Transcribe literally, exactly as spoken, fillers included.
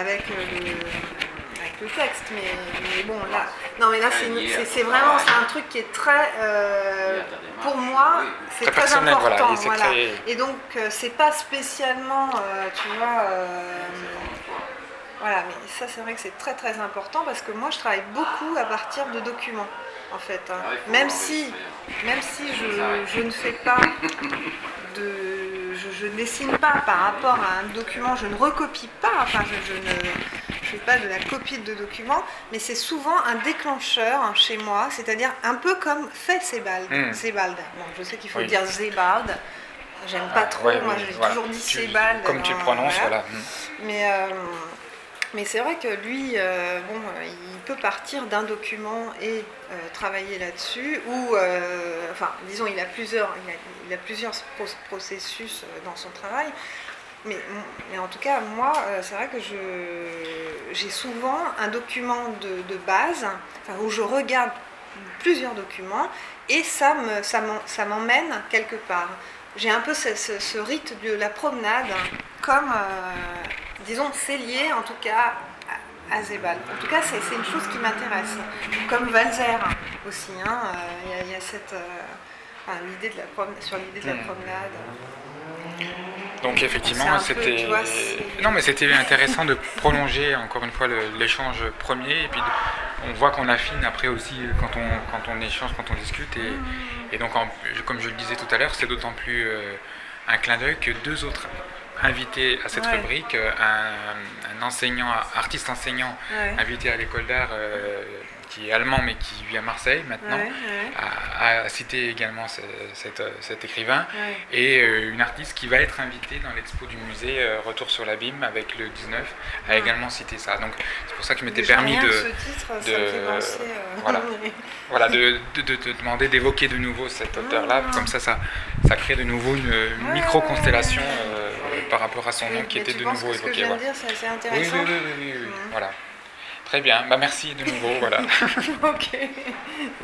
avec le, avec le texte, mais, mais bon, là, non, mais là, c'est, une, c'est, c'est vraiment c'est un truc qui est très, euh, pour moi, c'est très, très important, voilà. Et, voilà. très... et donc, euh, c'est pas spécialement, euh, tu vois, euh, voilà, mais ça, c'est vrai que c'est très, très important parce que moi, je travaille beaucoup à partir de documents, en fait, hein. même si, même si je, je ne fais pas de Je, je ne dessine pas par rapport à un document, je ne recopie pas, enfin je, je ne je fais pas de la copie de documents, mais c'est souvent un déclencheur hein, chez moi, c'est-à-dire un peu comme fait Sebald. Mmh. Sebald. Bon, je sais qu'il faut oui. dire Sebald, j'aime pas trop, ah, ouais, moi oui, j'ai voilà. toujours dit tu, Sebald. Comme tu le prononces, voilà. voilà. Mais, euh, mais c'est vrai que lui, euh, bon, il peut partir d'un document et euh, travailler là-dessus, ou, euh, enfin, disons, il a plusieurs, il a, il a plusieurs processus dans son travail, mais, mais en tout cas, moi, c'est vrai que je, j'ai souvent un document de, de base, enfin, où je regarde plusieurs documents, et ça, me, ça, ça m'emmène quelque part. J'ai un peu ce, ce, ce rite de la promenade, comme, euh, disons, c'est lié, en tout cas, à Sebald. En tout cas, c'est, c'est une chose qui m'intéresse. Comme Walser aussi, hein, il euh, y, y a cette, euh, enfin, l'idée de la promenade, sur l'idée de la promenade. Donc effectivement, c'était peu, vois, non mais c'était intéressant de prolonger encore une fois le, l'échange premier, et puis de, on voit qu'on affine après aussi quand on quand on échange, quand on discute, et, mmh. et donc en, comme je le disais tout à l'heure, c'est d'autant plus euh, un clin d'œil que deux autres invité à cette ouais. rubrique, un, un enseignant, artiste enseignant ouais. invité à l'école d'art euh, qui est allemand mais qui vit à Marseille maintenant, ouais, ouais. A, a cité également ce, cet, cet écrivain ouais. et euh, une artiste qui va être invitée dans l'expo du musée euh, Retour sur l'abîme avec le dix-neuf a ouais. également cité ça. Donc c'est pour ça que je m'étais permis de, ce titre, de, de penser, euh... voilà, voilà de, de, de te demander d'évoquer de nouveau cet auteur-là, mmh. comme ça, ça ça crée de nouveau une, une ouais, micro-constellation euh, par rapport à son nom oui, qui était de nouveau évoqué. Ce que je viens voilà. de dire, c'est assez intéressant. Oui, oui, oui, oui, oui, oui. Mmh. Voilà. Très bien, bah merci de nouveau, voilà. Ok.